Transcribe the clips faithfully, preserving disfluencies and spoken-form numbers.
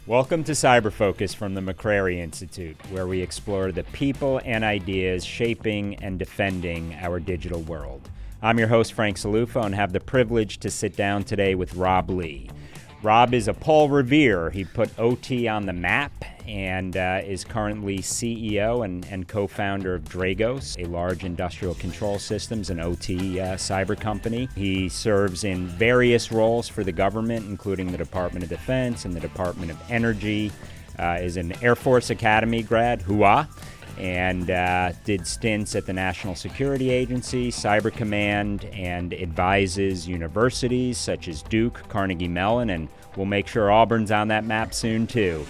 Welcome to Cyber Focus from the McCrary Institute, where we explore the people and ideas shaping and defending our digital world. I'm your host, Frank Salufo, and have the privilege to sit down today with Rob Lee. Rob is a Paul Revere. He put O T on the map and uh, is currently C E O and, and co-founder of Dragos, a large industrial control systems and O T uh, cyber company. He serves in various roles for the government, including the Department of Defense and the Department of Energy, uh, is an Air Force Academy grad, hooah, and uh, did stints at the National Security Agency, Cyber Command, and advises universities such as Duke, Carnegie Mellon, and we'll make sure Auburn's on that map soon too.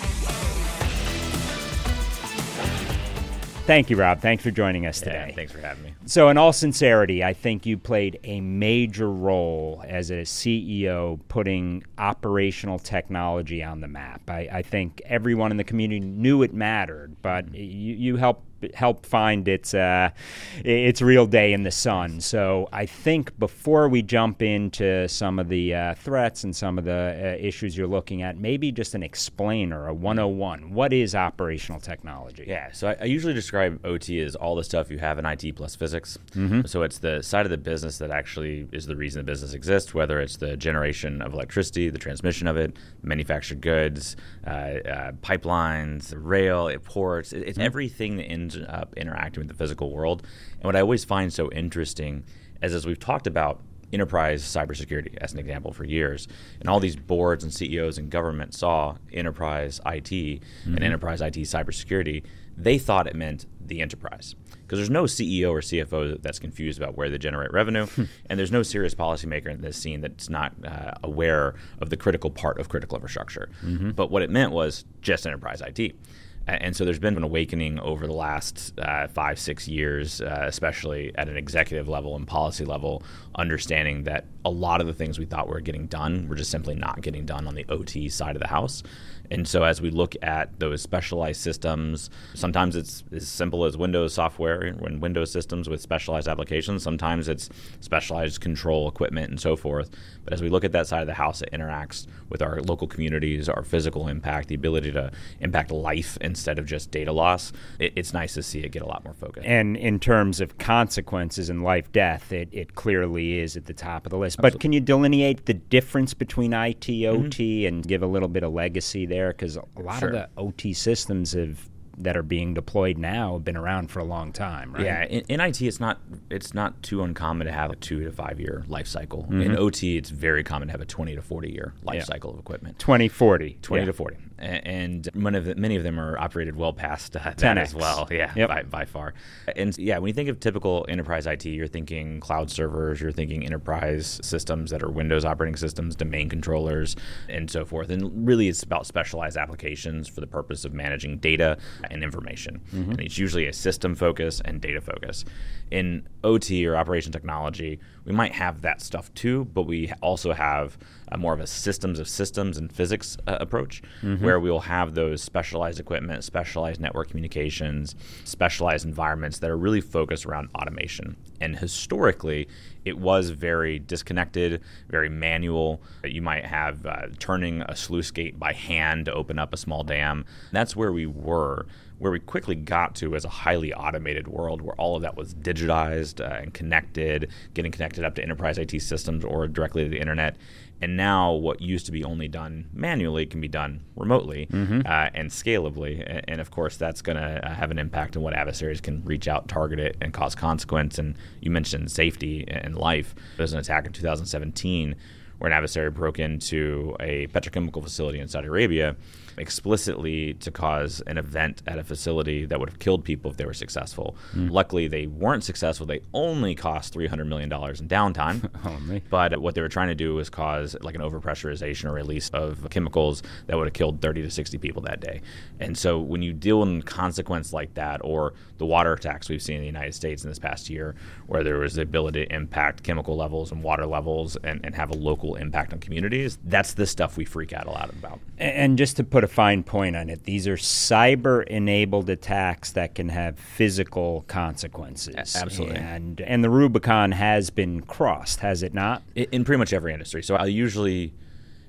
Thank you, Rob. Thanks for joining us today. Yeah, thanks for having me. So in all sincerity, I think you played a major role as a C E O putting operational technology on the map. I, I think everyone in the community knew it mattered, but mm-hmm. you, you helped help find its uh, its real day in the sun. So I think before we jump into some of the uh, threats and some of the uh, issues you're looking at, maybe just an explainer, a one oh one. What is operational technology? Yeah, so I, I usually describe O T as all the stuff you have in I T plus physics. Mm-hmm. So it's the side of the business that actually is the reason the business exists, whether it's the generation of electricity, the transmission of it, manufactured goods, uh, uh, pipelines, rail, it ports. It, it's mm-hmm. everything that ends up interacting with the physical world. And what I always find so interesting is, as we've talked about enterprise cybersecurity as an example for years, and all these boards and C E Os in government saw enterprise I T mm-hmm. and enterprise I T cybersecurity, they thought it meant the enterprise. Because there's no C E O or C F O that's confused about where they generate revenue, and there's no serious policymaker in this scene that's not uh, aware of the critical part of critical infrastructure. Mm-hmm. But what it meant was just enterprise I T. And so there's been an awakening over the last uh, five, six years, uh, especially at an executive level and policy level, understanding that a lot of the things we thought were getting done were just simply not getting done on the O T side of the house. And so as we look at those specialized systems, sometimes it's as simple as Windows software and Windows systems with specialized applications. Sometimes it's specialized control equipment and so forth. But as we look at that side of the house that interacts with our local communities, our physical impact, the ability to impact life instead of just data loss, it, it's nice to see it get a lot more focus. And in terms of consequences in life, death, it, it clearly is at the top of the list. Absolutely. But can you delineate the difference between I T, O T, mm-hmm. and give a little bit of legacy there? Because a lot sure. of the O T systems have that are being deployed now have been around for a long time, right? Yeah, in, in I T, it's not it's not too uncommon to have a two to five year life cycle. Mm-hmm. In O T, it's very common to have a twenty to forty year life yeah. cycle of equipment. twenty, forty. twenty yeah. to forty. And many of, the, many of them are operated well past uh, that ten X as well. Yeah, yep. by, by far. And yeah, when you think of typical enterprise I T, you're thinking cloud servers, you're thinking enterprise systems that are Windows operating systems, domain controllers, and so forth. And really, it's about specialized applications for the purpose of managing data and information. Mm-hmm. And it's usually a system focus and data focus. In O T or operation technology, we might have that stuff too, but we also have uh, more of a systems of systems and physics uh, approach, mm-hmm. where we will have those specialized equipment, specialized network communications, specialized environments that are really focused around automation. And historically, it was very disconnected, very manual. You might have uh, turning a sluice gate by hand to open up a small dam. That's where we were. Where we quickly got to as a highly automated world where all of that was digitized uh, and connected, getting connected up to enterprise I T systems or directly to the internet. And now what used to be only done manually can be done remotely mm-hmm. uh, and scalably. And, and of course, that's going to have an impact on what adversaries can reach out, target it, and cause consequence. And you mentioned safety and life. There was an attack in two thousand seventeen where an adversary broke into a petrochemical facility in Saudi Arabia explicitly to cause an event at a facility that would have killed people if they were successful. Mm. Luckily, they weren't successful. They only cost three hundred million dollars in downtime. oh, but what they were trying to do was cause like an overpressurization or release of chemicals that would have killed thirty to sixty people that day. And so when you deal in consequence like that, or the water attacks we've seen in the United States in this past year, where there was the ability to impact chemical levels and water levels and, and have a local impact on communities, that's the stuff we freak out a lot about. And just to put a fine point on it, these are cyber-enabled attacks that can have physical consequences. Absolutely. And and the Rubicon has been crossed, has it not? In, in pretty much every industry. So I usually...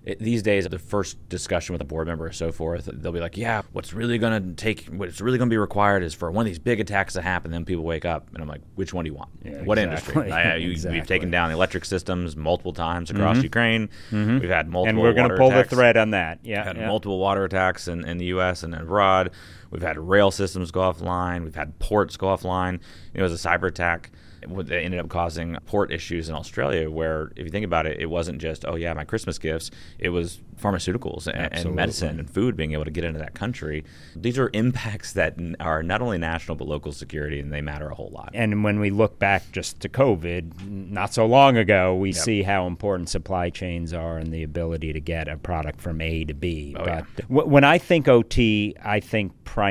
it, these days, the first discussion with a board member or so forth, they'll be like, yeah, what's really going to take, what's really going to be required is for one of these big attacks to happen, then people wake up. And I'm like, which one do you want? Yeah, what exactly. industry? I, you, exactly. We've taken down the electric systems multiple times across mm-hmm. Ukraine. Mm-hmm. We've had multiple And we're going to pull attacks. the thread on that. Yeah, We've had yeah. multiple water attacks in, in the U S and abroad. We've had rail systems go offline. We've had ports go offline. It was a cyber attack that ended up causing port issues in Australia where, if you think about it, it wasn't just, oh, yeah, my Christmas gifts. It was pharmaceuticals and, and medicine and food being able to get into that country. These are impacts that are not only national but local security, and they matter a whole lot. And when we look back just to COVID, not so long ago, we yep. see how important supply chains are and the ability to get a product from A to B. Oh, but yeah. w- when I think O T, I think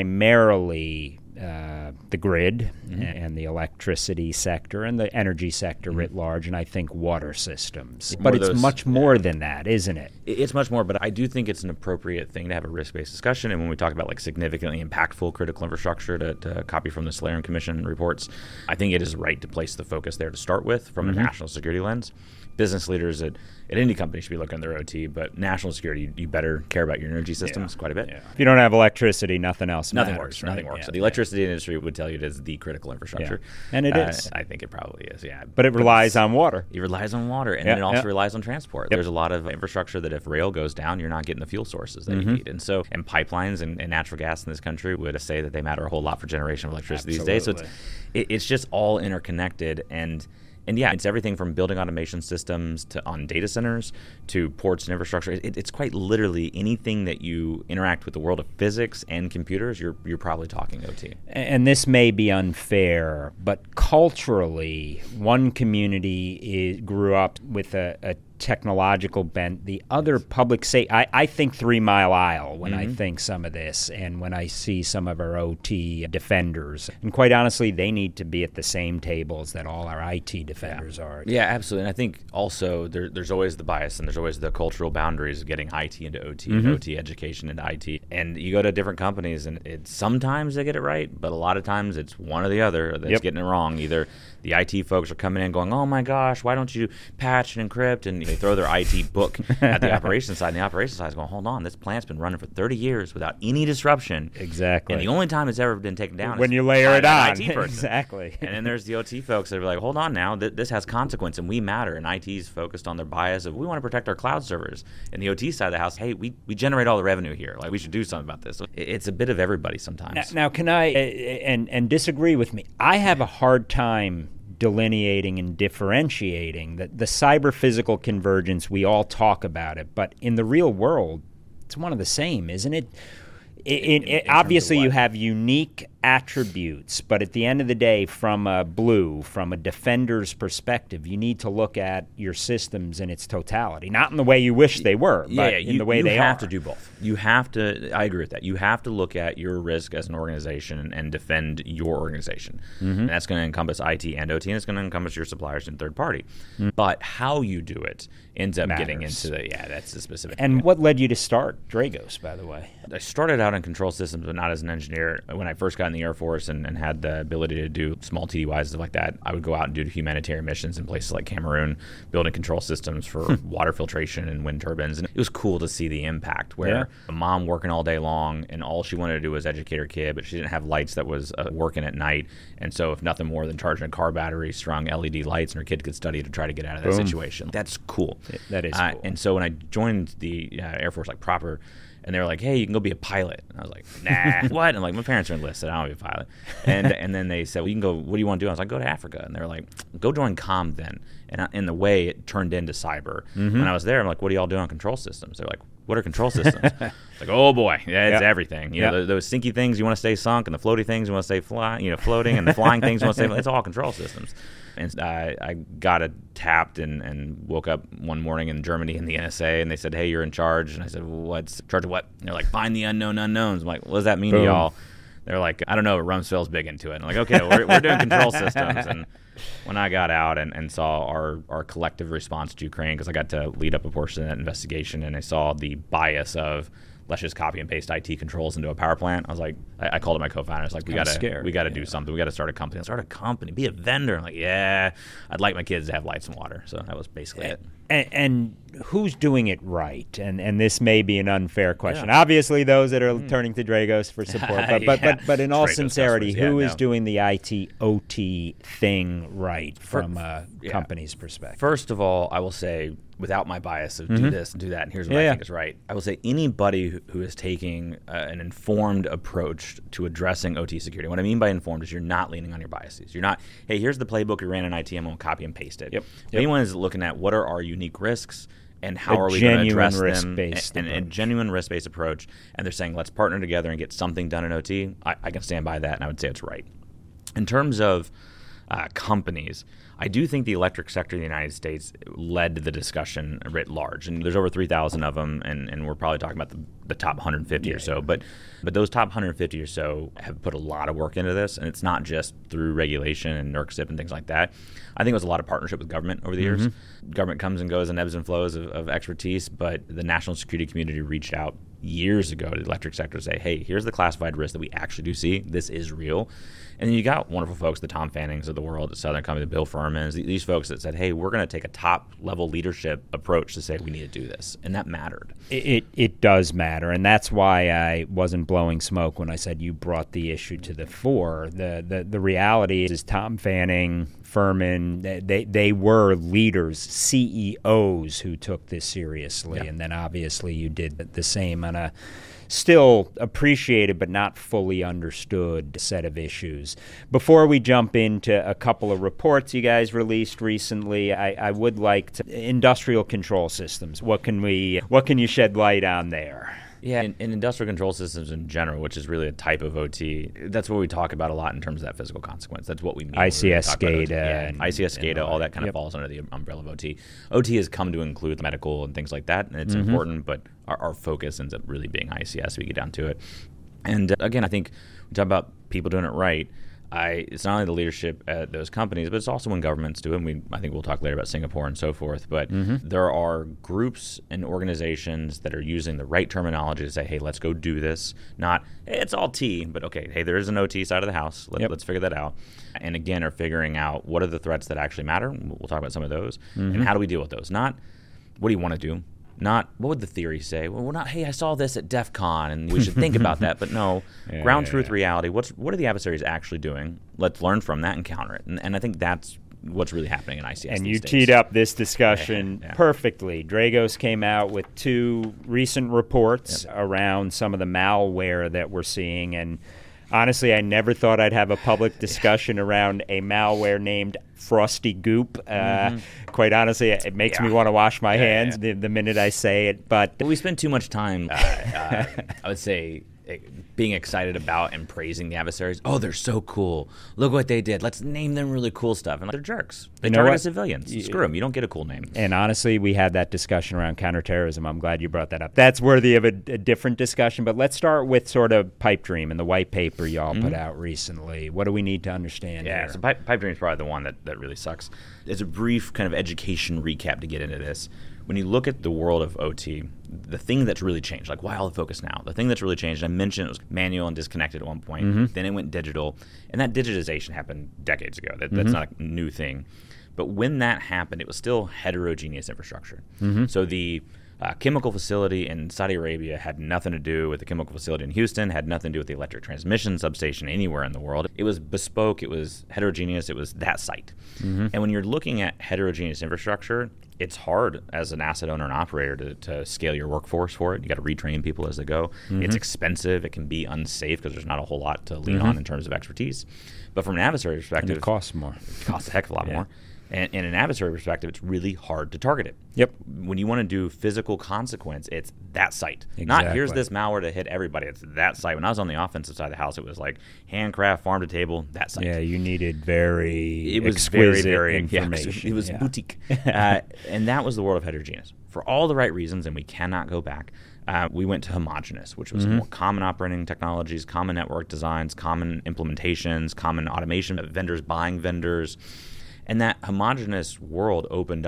primarily Uh, the grid mm-hmm. and the electricity sector and the energy sector mm-hmm. writ large, and I think water systems. But it's those, much more yeah. than that, isn't it? It's much more, but I do think it's an appropriate thing to have a risk-based discussion. And when we talk about like significantly impactful critical infrastructure, to, to copy from the Solarium Commission reports, I think it is right to place the focus there to start with from mm-hmm. a national security lens. Business leaders at, at any company should be looking at their O T, but national security, you, you better care about your energy systems yeah. quite a bit. Yeah. If you don't have electricity, nothing else nothing matters. Works, right? Nothing works. Yeah. So the electricity industry would tell you it is the critical infrastructure. Yeah. And it uh, is. I think it probably is, yeah. But it but relies on water. It relies on water, and yeah. then it also yeah. relies on transport. Yep. There's a lot of infrastructure that if rail goes down, you're not getting the fuel sources that mm-hmm. you need. And so, and pipelines and, and natural gas in this country would say that they matter a whole lot for generation of electricity Absolutely. these days. So it's, it, it's just all interconnected. And And yeah, it's everything from building automation systems to on data centers to ports and infrastructure. It, it's quite literally anything that you interact with the world of physics and computers, you're you're probably talking O T. And this may be unfair, but culturally, one community is, grew up with a, a technological bent. The other public safety, I, I think Three Mile Isle when mm-hmm. I think some of this, and when I see some of our O T defenders. And quite honestly, they need to be at the same tables that all our I T defenders yeah. are. Yeah, absolutely. And I think also there, there's always the bias and there's always the cultural boundaries of getting I T into O T mm-hmm. and O T education into I T. And you go to different companies and it sometimes they get it right, but a lot of times it's one or the other that's yep. getting it wrong. Either the I T folks are coming in going, oh my gosh, why don't you patch and encrypt? And they throw their I T book at the operations side, and the operations side is going, hold on, this plant's been running for thirty years without any disruption. Exactly. And the only time it's ever been taken down when is you layer it on. I T person. Exactly. And then there's the O T folks that are like, hold on now, th- this has consequence and we matter. And I T's focused on their bias of we want to protect our cloud servers. And the O T side of the house, hey, we, we generate all the revenue here. Like we should do something about this. So it, it's a bit of everybody sometimes. Now, now can I, uh, and, and disagree with me, I have a hard time delineating and differentiating the, the cyber-physical convergence. We all talk about it, but in the real world, it's one of the same, isn't it? It, in, it, in, in obviously, you have unique attributes, but at the end of the day, from a blue, from a defender's perspective, you need to look at your systems in its totality, not in the way you wish they were, yeah, but yeah, in you, the way you they are. You have are. to do both. You have to, I agree with that. You have to look at your risk as an organization and, and defend your organization. Mm-hmm. And that's going to encompass I T and O T, and it's going to encompass your suppliers and third party. Mm-hmm. But how you do it ends up Matters. getting into the, yeah, that's the specific. And yeah. what led you to start Dragos, by the way? I started out in control systems, but not as an engineer. When I first got in the Air Force and, and had the ability to do small T D Ys and stuff like that, I would go out and do humanitarian missions in places like Cameroon, building control systems for water filtration and wind turbines. And it was cool to see the impact where yeah. a mom working all day long and all she wanted to do was educate her kid, but she didn't have lights that was uh, working at night. And so if nothing more than charging a car battery, strung L E D lights, and her kid could study to try to get out of that Boom. situation. That's cool. Yeah, that is uh, cool. And so when I joined the uh, Air Force like proper, and they were like, hey, you can go be a pilot. And I was like, nah, what? And I'm like, my parents are enlisted. I don't want to be a pilot. And and then they said, well, you can go, what do you want to do? I was like, go to Africa. And they were like, go join comm then. And I, in the way it turned into cyber. Mm-hmm. When I was there, I'm like, what do y'all do on control systems? They're like, what are control systems? Like, oh boy, yeah, it's yep. everything. You yep. know, those sinky things you want to stay sunk, and the floaty things you want to stay fly, you know, floating, and the flying things you want to stay. It's all control systems. And I, I got it tapped and, and woke up one morning in Germany in the N S A, and they said, hey, you're in charge. And I said, well, what's charge of what? And they're like, find the unknown unknowns. I'm like, what does that mean Boom. to y'all? They're like, I don't know, but Rumsfeld's big into it. And I'm like, okay, we're, we're doing control systems. And when I got out and, and saw our, our collective response to Ukraine, because I got to lead up a portion of that investigation, and I saw the bias of let's just copy and paste I T controls into a power plant. I was like, I, I called up my co-founder. I was like, we got to we got to yeah. do something. We got to start a company. Start a company. Be a vendor. I'm like, yeah, I'd like my kids to have lights and water. So that was basically it. And, and who's doing it right? And and this may be an unfair question. Yeah. Obviously, those that are mm. turning to Dragos for support. But but, yeah. but, but in all Dragos sincerity, yeah, who is no. doing the I T O T thing right from a yeah. company's perspective? First of all, I will say, without my bias of mm-hmm. do this and do that, and here's what yeah, I think yeah. is right, I will say anybody who, who is taking uh, an informed approach to addressing O T security. What I mean by informed is you're not leaning on your biases. You're not, hey, here's the playbook we ran in I T, I'm going to copy and paste it. Yep. Yep. Anyone is looking at what are our unique risks and how a are we going to address them, and, and a genuine risk-based approach, and they're saying let's partner together and get something done in O T, I, I can stand by that, and I would say it's right. In terms of uh, companies, I do think the electric sector in the United States led the discussion writ large, and there's over three thousand of them, and, and we're probably talking about the, the top one hundred fifty yeah, or so, yeah. but but those top one hundred fifty or so have put a lot of work into this, and it's not just through regulation and N E R C S I P and things like that. I think it was a lot of partnership with government over the mm-hmm. years. Government comes and goes and ebbs and flows of, of expertise, but the national security community reached out years ago to the electric sector to say, hey, here's the classified risk that we actually do see. This is real. And then you got wonderful folks, the Tom Fannings of the world, the Southern Company, the Bill Furmans, these folks that said, hey, we're going to take a top-level leadership approach to say we need to do this. And that mattered. It, it it does matter, and that's why I wasn't blowing smoke when I said you brought the issue to the fore. The the, the reality is Tom Fanning, Furman, they, they were leaders, C E Os who took this seriously, yeah. and then obviously you did the same on a still appreciated but not fully understood set of issues. Before we jump into a couple of reports you guys released recently, I, I would like to industrial control systems. What can we what can you shed light on there? Yeah, in, in industrial control systems in general, which is really a type of O T, that's what we talk about a lot in terms of that physical consequence. That's what we mean. I C S SCADA. Yeah, and, I C S SCADA, all that kind yep. of falls under the umbrella of O T. O T has come to include medical and things like that, and it's mm-hmm. important, but our, our focus ends up really being I C S if we get down to it. And uh, again, I think we talk about people doing it right. I, it's not only the leadership at those companies, but it's also when governments do it. And we, I think we'll talk later about Singapore and so forth. But mm-hmm. there are groups and organizations that are using the right terminology to say, hey, let's go do this. Not, hey, it's all T, but okay, hey, there is an O T side of the house. Let, yep. Let's figure that out. And again, are figuring out what are the threats that actually matter. We'll talk about some of those. Mm-hmm. And how do we deal with those? Not, what do you want to do? Not, what would the theory say? Well, we're not, hey, I saw this at DEF CON, and we should think about that. But no, yeah, ground yeah, truth yeah. reality, what's what are the adversaries actually doing? Let's learn from that and counter it. And, and I think that's what's really happening in I C S And these you days. teed up this discussion yeah, yeah. perfectly. Dragos came out with two recent reports yep. around some of the malware that we're seeing. And honestly, I never thought I'd have a public discussion around a malware named Frosty Goop. Uh, mm-hmm. Quite honestly, it makes yeah. me want to wash my yeah, hands yeah. The, the minute I say it. But we spend too much time, uh, uh, I would say, being excited about and praising the adversaries. Oh, they're so cool. Look what they did. Let's name them really cool stuff. And like, they're jerks. They you know target what? civilians. You, Screw them. You don't get a cool name. And honestly, we had that discussion around counterterrorism. I'm glad you brought that up. That's worthy of a, a different discussion. But let's start with sort of Pipe Dream and the white paper y'all mm-hmm. put out recently. What do we need to understand Yeah, here? so Pipe, Pipe Dream is probably the one that, that really sucks. As a brief kind of education recap to get into this, when you look at the world of O T, the thing that's really changed, like why all the focus now? The thing that's really changed, I mentioned it was manual and disconnected at one point. Mm-hmm. Then it went digital. And that digitization happened decades ago. That, mm-hmm. That's not a new thing. But when that happened, it was still heterogeneous infrastructure. Mm-hmm. So the uh, chemical facility in Saudi Arabia had nothing to do with the chemical facility in Houston, had nothing to do with the electric transmission substation anywhere in the world. It was bespoke. It was heterogeneous. It was that site. Mm-hmm. And when you're looking at heterogeneous infrastructure, it's hard as an asset owner and operator to, to scale your workforce for it. You got to retrain people as they go. Mm-hmm. It's expensive. It can be unsafe because there's not a whole lot to lean mm-hmm. on in terms of expertise. But from an adversary perspective, and it costs more. It costs a heck of a lot yeah. more. And in an adversary perspective, it's really hard to target it. Yep. When you want to do physical consequence, it's that site. Exactly. Not here's this malware to hit everybody. It's that site. When I was on the offensive side of the house, it was like handcraft, farm to table, that site. Yeah, you needed very it was exquisite very, very, information. Yeah, it was yeah. boutique. uh, and that was the world of heterogeneous. For all the right reasons, and we cannot go back, uh, we went to homogeneous, which was mm-hmm. more common operating technologies, common network designs, common implementations, common automation, vendors buying vendors. And that homogeneous world opened up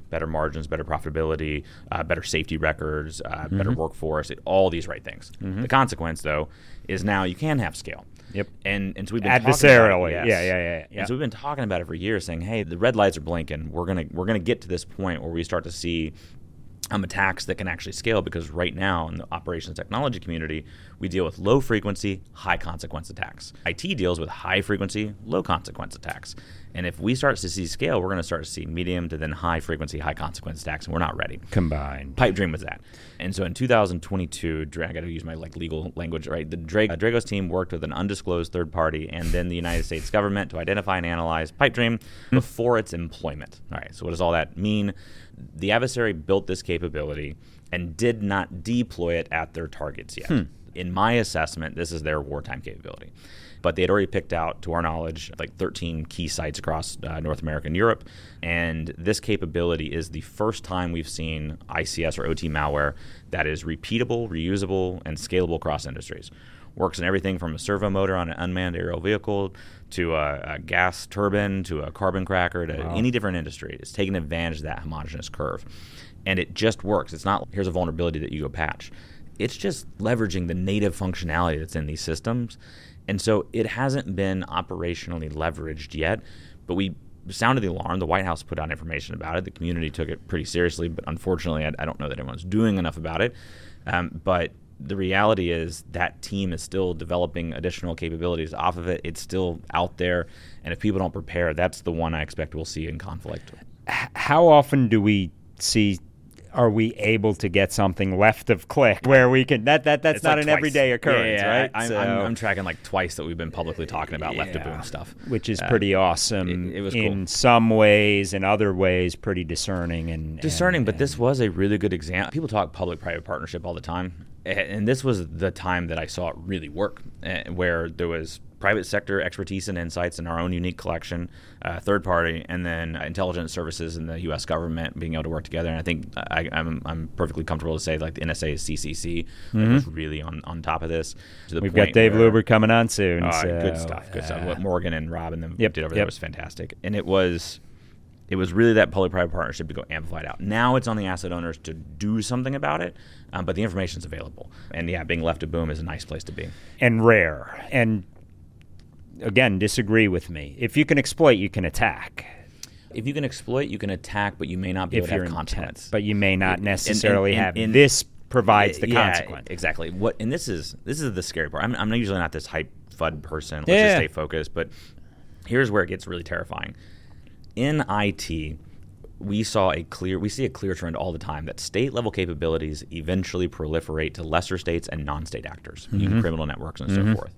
better margins, better profitability, uh, better safety records, uh, mm-hmm. better workforce, it, all these right things. Mm-hmm. The consequence, though, is now you can have scale. Yep. And and so we've been adversarially. Talking about it, yes. Yeah, yeah, yeah, yeah. And so we've been talking about it for years, saying, hey, the red lights are blinking. We're gonna we're gonna get to this point where we start to see Um, attacks that can actually scale, because right now in the operations technology community, we deal with low frequency, high consequence attacks. I T deals with high frequency, low consequence attacks. And if we start to see scale, we're going to start to see medium to then high frequency, high consequence attacks, and we're not ready. Combined. Pipedream was that. And so in two thousand twenty-two, I got to use my like legal language, right? The Dra- uh, Dragos team worked with an undisclosed third party and then the United States government to identify and analyze Pipedream mm-hmm. before its employment. All right, so what does all that mean? The adversary built this capability and did not deploy it at their targets yet. Hmm. In my assessment, this is their wartime capability. But they had already picked out, to our knowledge, like thirteen key sites across uh, North America and Europe. And this capability is the first time we've seen I C S or O T malware that is repeatable, reusable, and scalable across industries. Works in everything from a servo motor on an unmanned aerial vehicle to a, a gas turbine to a carbon cracker to wow. any different industry. It's taking advantage of that homogeneous curve. And it just works. It's not, here's a vulnerability that you go patch. It's just leveraging the native functionality that's in these systems. And so it hasn't been operationally leveraged yet, but we sounded the alarm. The White House put out information about it. The community took it pretty seriously, but unfortunately, I, I don't know that everyone's doing enough about it. Um, but the reality is that team is still developing additional capabilities off of it. It's still out there. And if people don't prepare, that's the one I expect we'll see in conflict. How often do we see, are we able to get something left of click where we can, that, that that's it's not like an twice. everyday occurrence, yeah, yeah, right? I, I'm, so, I'm, I'm tracking like twice that we've been publicly talking about yeah, left of boom stuff. Which is pretty uh, awesome. It, it was in cool. some ways, in other ways, pretty discerning. and Discerning, and, but and, this was a really good example. People talk public-private partnership all the time. And this was the time that I saw it really work, uh, where there was private sector expertise and insights in our own unique collection, uh, third party, and then intelligence services and the U S government being able to work together. And I think I, I'm I'm perfectly comfortable to say like the N S A's C C C mm-hmm. was really on, on top of this. To the We've point got Dave where, Luber coming on soon. Uh, so, good stuff, good uh, stuff. What Morgan and Rob and them yep, did over yep. there was fantastic. And it was... It was really that public-private partnership to go amplified out. Now it's on the asset owners to do something about it, um, but the information's available. And yeah, being left to boom is a nice place to be. And rare. And again, disagree with me. If you can exploit, you can attack. If you can exploit, you can attack, but you may not be if able to you're have consequence. But you may not necessarily and, and, and, have and, this provides the yeah, consequence. Exactly. What and this is this is the scary part. I'm I'm usually not this hype FUD person. Let's yeah. just stay focused. But here's where it gets really terrifying. In I T, we saw a clear, we see a clear trend all the time that state-level capabilities eventually proliferate to lesser states and non-state actors, mm-hmm. even criminal networks and mm-hmm. so forth.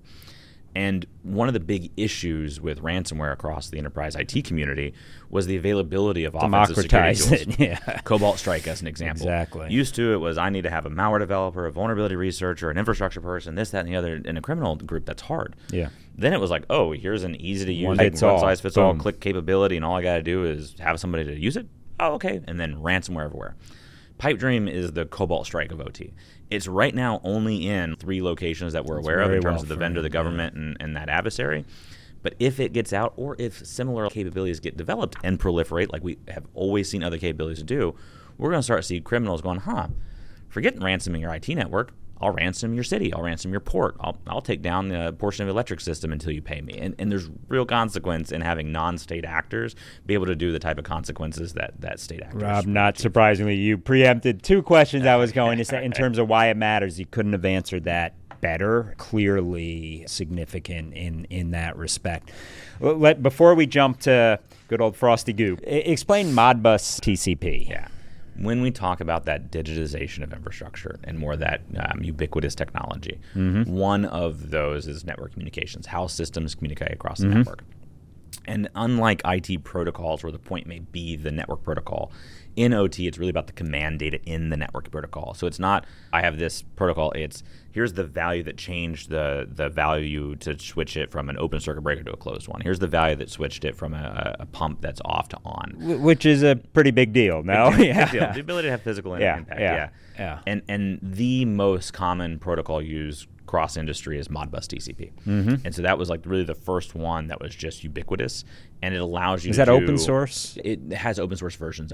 And one of the big issues with ransomware across the enterprise I T community was the availability of offensive security tools. It, yeah. Cobalt Strike as an example. Exactly. Used to it was I need to have a malware developer, a vulnerability researcher, an infrastructure person, this, that, and the other. In a criminal group, that's hard. Yeah. Then it was like, oh, here's an easy-to-use, one like, one size fits all Boom. click capability, and all I got to do is have somebody to use it. Oh, okay. And then ransomware everywhere. Pipedream is the Cobalt Strike of O T. It's right now only in three locations that we're That's aware of in terms well of the vendor, the government, yeah. and, and that adversary. But if it gets out, or if similar capabilities get developed and proliferate, like we have always seen other capabilities do, we're going to start to see criminals going, huh, forget ransoming your I T network. I'll ransom your city. I'll ransom your port. I'll, I'll take down the portion of the electric system until you pay me. And, and there's real consequence in having non-state actors be able to do the type of consequences that, that state actors. Rob, not surprisingly, you preempted two questions I was going to say in terms of why it matters. You couldn't have answered that better. Clearly significant in, in that respect. Let, before we jump to good old Frosty Goop, explain Modbus T C P. Yeah. When we talk about that digitization of infrastructure and more that um, ubiquitous technology, mm-hmm. one of those is network communications, how systems communicate across the mm-hmm. network. And unlike I T protocols where the point may be the network protocol, in O T it's really about the command data in the network protocol. So it's not, I have this protocol, it's here's the value that changed the the value to switch it from an open circuit breaker to a closed one. Here's the value that switched it from a, a pump that's off to on. Which is a pretty big deal, no? Big deal, yeah. Big deal. The ability to have physical yeah, impact, yeah, yeah. yeah. And, and the most common protocol used cross industry is Modbus T C P. Mm-hmm. And so that was like really the first one that was just ubiquitous, and it allows you is to that do, open source? It has open source versions of yeah, it. Yeah,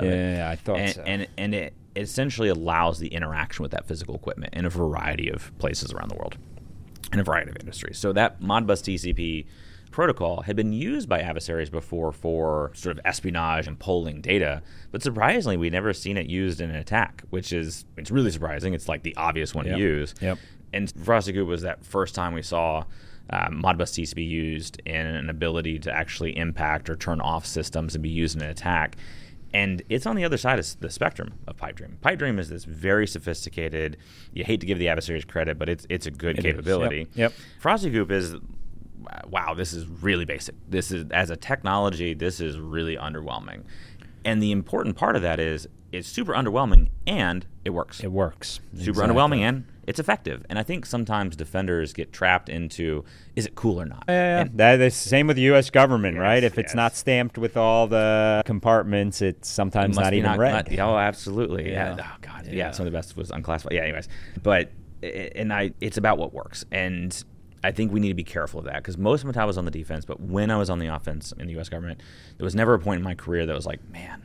Yeah, I thought and, so. And, and it essentially allows the interaction with that physical equipment in a variety of places around the world, in a variety of industries. So that Modbus T C P protocol had been used by adversaries before for sort of espionage and polling data, but surprisingly, we'd never seen it used in an attack, which is it's really surprising. It's like the obvious one yep. to use. Yep. And Frosty Goop was that first time we saw um, Modbus T C P used in an ability to actually impact or turn off systems and be used in an attack. And it's on the other side of the spectrum of Pipedream. Pipedream is this very sophisticated, you hate to give the adversaries credit, but it's it's a good it capability. Yep. Yep. Frosty Goop is, wow, this is really basic. This is, as a technology, this is really underwhelming. And the important part of that is it's super underwhelming and it works. It works. Super exactly. underwhelming and it's effective. And I think sometimes defenders get trapped into, is it cool or not? Yeah, yeah. And, that is the same with the U S government, yes, right? If it's yes. not stamped with all the compartments, it's sometimes it not even not, read. Not, oh, absolutely. Yeah. yeah. Oh, God. Yeah. Yeah. Some of the best was unclassified. Yeah, anyways. But, and I, it's about what works. And I think we need to be careful of that because most of my time I was on the defense, but when I was on the offense in the U S government, there was never a point in my career that was like, man,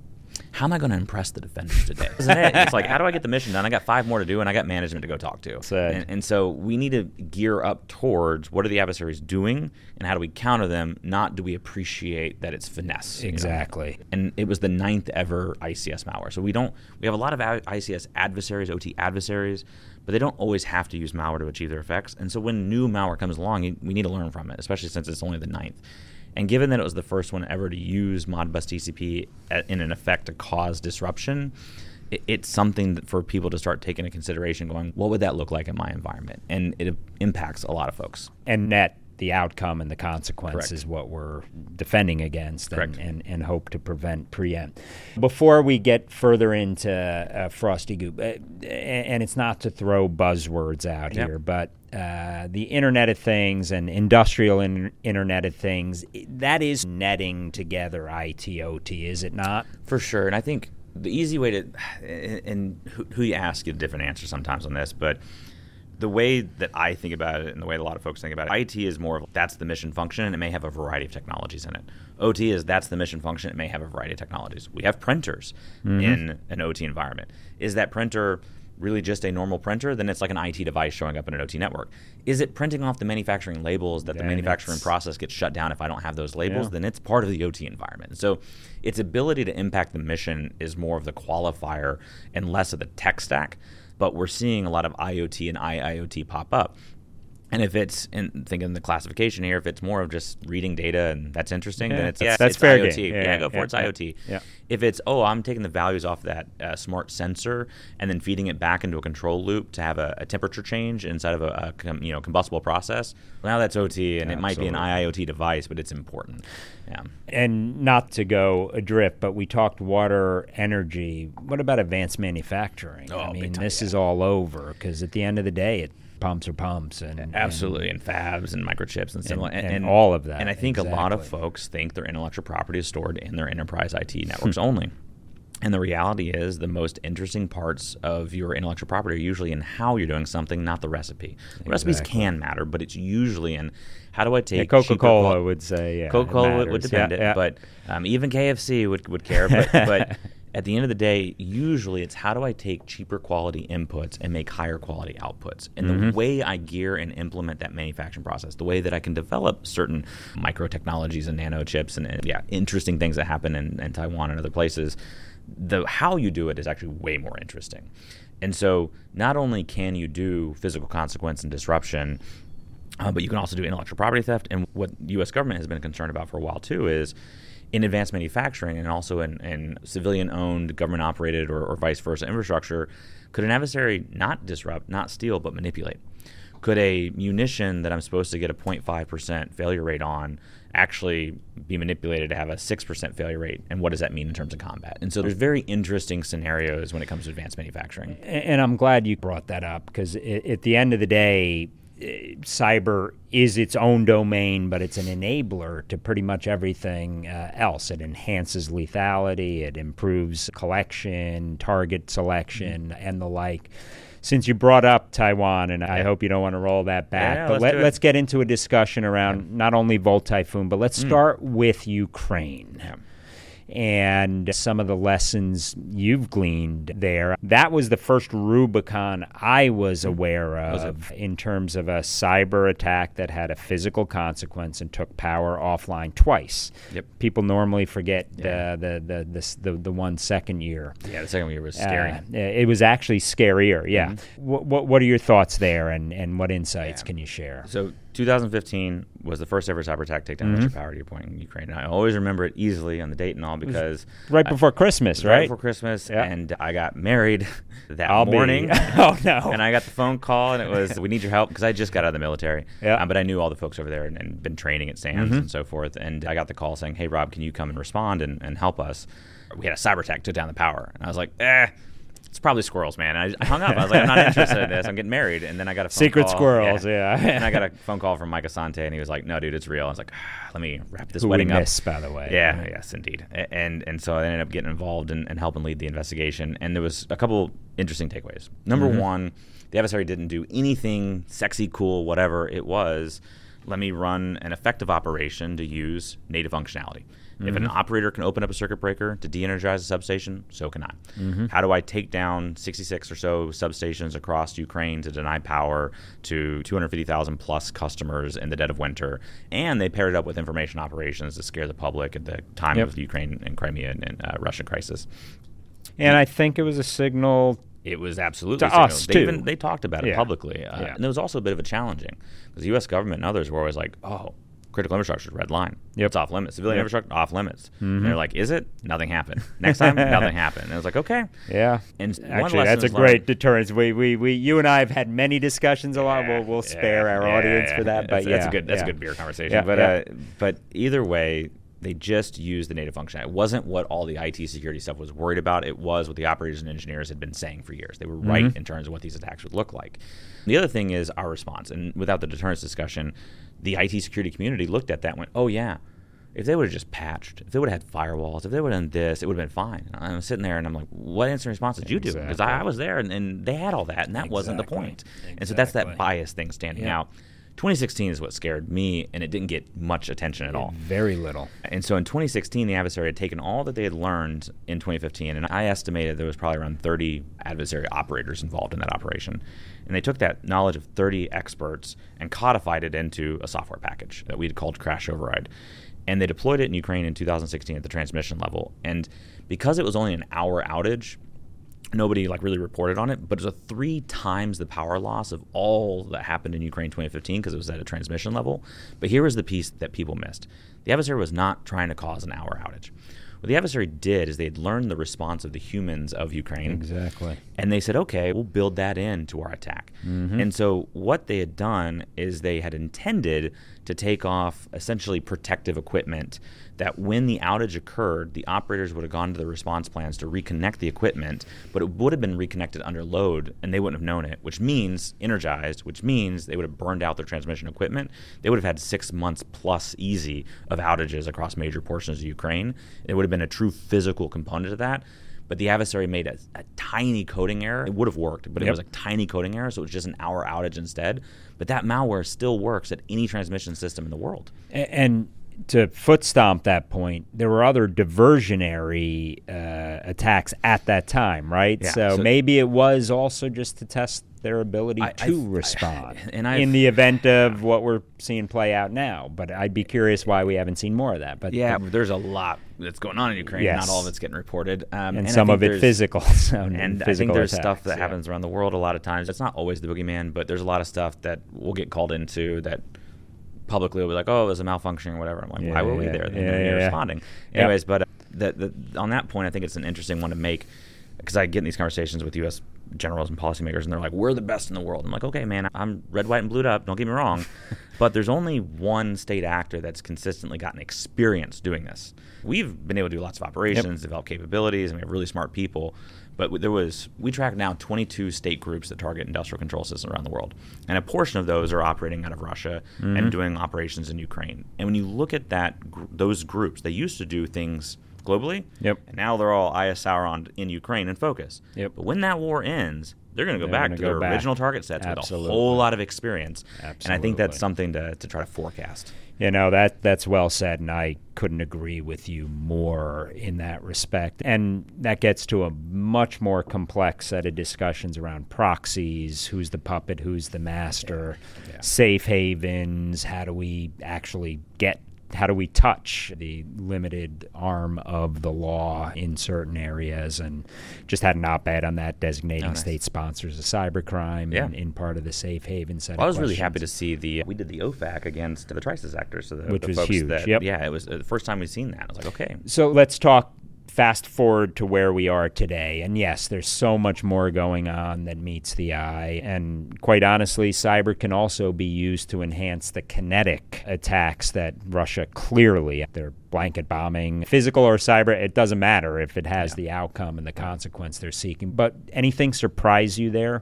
how am I going to impress the defenders today? Isn't it? It's like, how do I get the mission done? I got five more to do, and I got management to go talk to. And, and so we need to gear up towards what are the adversaries doing, and how do we counter them? Not do we appreciate that it's finesse. Exactly. You know? And it was the ninth ever I C S malware. So we don't we have a lot of I C S adversaries, O T adversaries, but they don't always have to use malware to achieve their effects. And so when new malware comes along, we need to learn from it, especially since it's only the ninth. And given that it was the first one ever to use Modbus T C P in an effect to cause disruption, it, it's something that for people to start taking into consideration going, what would that look like in my environment? And it impacts a lot of folks. And net, the outcome and the consequence Correct. is what we're defending against and, and, and hope to prevent, preempt. Before we get further into uh, Frosty Goop, uh, and it's not to throw buzzwords out yep. here, but uh, the Internet of Things and industrial in, Internet of Things, that is netting together I T, O T, is it not? For sure. And I think the easy way to, and who, who you ask, get a different answer sometimes on this, but the way that I think about it and the way a lot of folks think about it, I T is more of that's the mission function and it may have a variety of technologies in it. O T is that's the mission function, it may have a variety of technologies. We have printers mm-hmm. in an O T environment. Is that printer really just a normal printer? Then it's like an I T device showing up in an O T network. Is it printing off the manufacturing labels that the then manufacturing process gets shut down if I don't have those labels? Yeah. Then it's part of the O T environment. So its ability to impact the mission is more of the qualifier and less of the tech stack. But we're seeing a lot of I O T and I I O T pop up. And if it's, and thinking the classification here, if it's more of just reading data and that's interesting, yeah, then it's, that's, yeah, that's it's fair I O T. game. Yeah, yeah, go for yeah, it. It's yeah, I O T. Yeah. If it's, oh, I'm taking the values off that uh, smart sensor and then feeding it back into a control loop to have a, a temperature change inside of a, a com, you know combustible process, well, now that's O T, and Absolutely. It might be an I I O T device, but it's important. Yeah. And not to go adrift, but we talked water, energy. What about advanced manufacturing? Oh, I mean, time, this yeah. is all over because at the end of the day, it pumps are pumps and absolutely and, and fabs and microchips and similar and, and, and all of that. And I think exactly. a lot of folks think their intellectual property is stored in their enterprise I T networks only. And the reality is the most interesting parts of your intellectual property are usually in how you're doing something, not the recipe. Exactly. Recipes can matter, but it's usually in how do I take yeah, Coca-Cola cheaper, would say, yeah. Coca-Cola would, would defend yeah, it, yeah. but um, even K F C would, would care. But, but at the end of the day, usually it's how do I take cheaper quality inputs and make higher quality outputs? And mm-hmm. the way I gear and implement that manufacturing process, the way that I can develop certain micro technologies and nano chips and, and yeah, interesting things that happen in, in Taiwan and other places, the how you do it is actually way more interesting. And so not only can you do physical consequence and disruption, uh, but you can also do intellectual property theft. And what the U S government has been concerned about for a while too is in advanced manufacturing and also in, in civilian-owned, government-operated or, or vice versa infrastructure, could an adversary not disrupt, not steal, but manipulate? Could a munition that I'm supposed to get a zero point five percent failure rate on actually be manipulated to have a six percent failure rate? And what does that mean in terms of combat? And so there's very interesting scenarios when it comes to advanced manufacturing. And I'm glad you brought that up because at the end of the day, cyber is its own domain, but it's an enabler to pretty much everything uh, else. It enhances lethality, it improves collection, target selection, mm-hmm. and the like. Since you brought up Taiwan, and I hope you don't want to roll that back, yeah, but let's, let, let's get into a discussion around yeah. not only Volt Typhoon, but let's mm. start with Ukraine. Yeah. and some of the lessons you've gleaned there. That was the first Rubicon I was aware of in terms of a cyber attack that had a physical consequence and took power offline twice. Yep. People normally forget Yeah. the, the, the, the, the, the one second year. Yeah, the second year was scary. Uh, it was actually scarier, yeah. Mm-hmm. What, what, what are your thoughts there, and, and what insights Yeah. can you share? So two thousand fifteen was the first ever cyber attack takedown Mm-hmm. Russian power to your point in Ukraine. And I always remember it easily on the date and all because Right I- before Christmas, it was right right? before Christmas, Yeah. and I got married that I'll be- morning. Oh, no. And I got the phone call, and it was, "We need your help," because I just got out of the military. Yeah. Um, but I knew all the folks over there and, and been training at SANS Mhm. and so forth. And I got the call saying, "Hey, Rob, can you come and respond and, and help us?" We had a cyber attack, took down the power, and I was like, "Eh." It's probably squirrels, man. And I I hung up. I was like, I'm not interested in this. I'm getting married. And then I got a phone Secret call. squirrels, yeah. And I got a phone call from Mike Asante, and he was like, "No, dude, it's real." I was like, ah, "Let me wrap this Who wedding we up." miss, by the way. Yeah, yes, indeed. A- And and so I ended up getting involved and, and helping lead the investigation. And there was a couple interesting takeaways. Number Mhm. one, the adversary didn't do anything sexy, cool, whatever it was. Let me run an effective operation to use native functionality. If an Mhm. operator can open up a circuit breaker to de-energize a substation, so can I. Mhm. How do I take down sixty-six or so substations across Ukraine to deny power to two hundred fifty thousand plus customers in the dead of winter? And they paired it up with information operations to scare the public at the time Yep. of the Ukraine and Crimea and, and uh, Russian crisis. And I think it was a signal It was absolutely To signaled. us, They too. even they talked about it Yeah. publicly, uh, Yeah. and there was also a bit of a challenging because the U S government and others were always like, "Oh, critical infrastructure, red line, Yep. it's off limits. Civilian Yep. infrastructure, off limits." Mhm. And they're like, "Is it?" Nothing happened. Next time, nothing happened. And I was like, "Okay." Yeah. And one Actually, lesson that's a was great learned- deterrence. We, we, we, you and I have had many discussions a lot. We'll, we'll spare Yeah, our yeah, audience yeah. for that. But that's, yeah, that's a good that's yeah. a good beer conversation. Yeah, but yeah. Uh, but either way, they just used the native functionality. It wasn't what all the I T security stuff was worried about. It was what the operators and engineers had been saying for years. They were right Mhm. in terms of what these attacks would look like. The other thing is our response. And without the deterrence discussion, the I T security community looked at that and went, "Oh yeah, if they would have just patched, if they would have had firewalls, if they would have done this, it would have been fine." And I'm sitting there and I'm like, "What incident response did you do?" Because Exactly. I, I was there and, and they had all that, and that wasn't the Exactly. point. And so that's that Exactly. bias thing standing Yeah. out. twenty sixteen is what scared me, and it didn't get much attention at all. Very little. And so in twenty sixteen, the adversary had taken all that they had learned in twenty fifteen, and I estimated there was probably around thirty adversary operators involved in that operation. And they took that knowledge of thirty experts and codified it into a software package that we had called Crash Override. And they deployed it in Ukraine in two thousand sixteen at the transmission level. And because it was only an hour outage, nobody like really reported on it, but it was a three times the power loss of all that happened in Ukraine twenty fifteen because it was at a transmission level. But here was the piece that people missed. The adversary was not trying to cause an hour outage. What the adversary did is they had learned the response of the humans of Ukraine. Exactly. And they said, okay, we'll build that into our attack. Mhm. And so what they had done is they had intended to take off essentially protective equipment that when the outage occurred, the operators would have gone to the response plans to reconnect the equipment, but it would have been reconnected under load and they wouldn't have known it, which means energized, which means they would have burned out their transmission equipment. They would have had six months plus easy of outages across major portions of Ukraine. It would have been a true physical component of that. But the adversary made a, a tiny coding error. It would have worked, but it Yep. was a tiny coding error, so it was just an hour outage instead. But that malware still works at any transmission system in the world. A- And to foot stomp that point, there were other diversionary uh, attacks at that time, right? Yeah, so, so- maybe it was also just to test their ability I- to I've- respond I- and I've- in the event of what we're seeing play out now. But I'd be curious why we haven't seen more of that. But Yeah, but- there's a lot that's going on in Ukraine. Yes. Not all of it's getting reported. Um, and, I some think of it there's- physical. So And I think physical there's attacks, stuff that yeah. happens around the world a lot of times. It's not always the boogeyman, but there's a lot of stuff that we'll get called into that publicly will be like, oh, there's a malfunctioning or whatever. I'm like, Yeah, why were we yeah, there? Then yeah, you're yeah, yeah. responding. Yep. Anyways, but uh, the, the, on that point, I think it's an interesting one to make because I get in these conversations with U S generals and policymakers, and they're like, we're the best in the world. I'm like, okay, man, I'm red, white, and blued up. Don't get me wrong. But there's only one state actor that's consistently gotten experience doing this. We've been able to do lots of operations, develop capabilities, and we have really smart people. But there was, we track now twenty-two state groups that target industrial control systems around the world. And a portion of those are operating out of Russia Mm-hmm. and doing operations in Ukraine. And when you look at that, gr- those groups, they used to do things globally. Yep. And now they're all I S R on in Ukraine and focus. Yep. But when that war ends, they're going to go They're back gonna to go their back. original target sets Absolutely. with a whole lot of experience. Absolutely. And I think that's something to, to try to forecast. You know, that that's well said, and I couldn't agree with you more in that respect. And that gets to a much more complex set of discussions around proxies, who's the puppet, who's the master, Yeah. Yeah. safe havens, how do we actually get how do we touch the limited arm of the law in certain areas? And just had an op-ed on that, designating Oh, nice. state sponsors of cybercrime Yeah. in, in part of the safe haven set Well, I of was really questions. happy to see the we did the O FAC against the Trices actors, so the, Which the was folks huge, That, yep. Yeah, it was the first time we've seen that. I was like, okay, So let's talk fast forward to where we are today. And yes, there's so much more going on that meets the eye. And quite honestly, cyber can also be used to enhance the kinetic attacks that Russia clearly, they're blanket bombing, physical or cyber, it doesn't matter if it has Yeah. the outcome and the consequence they're seeking. But anything surprise you there?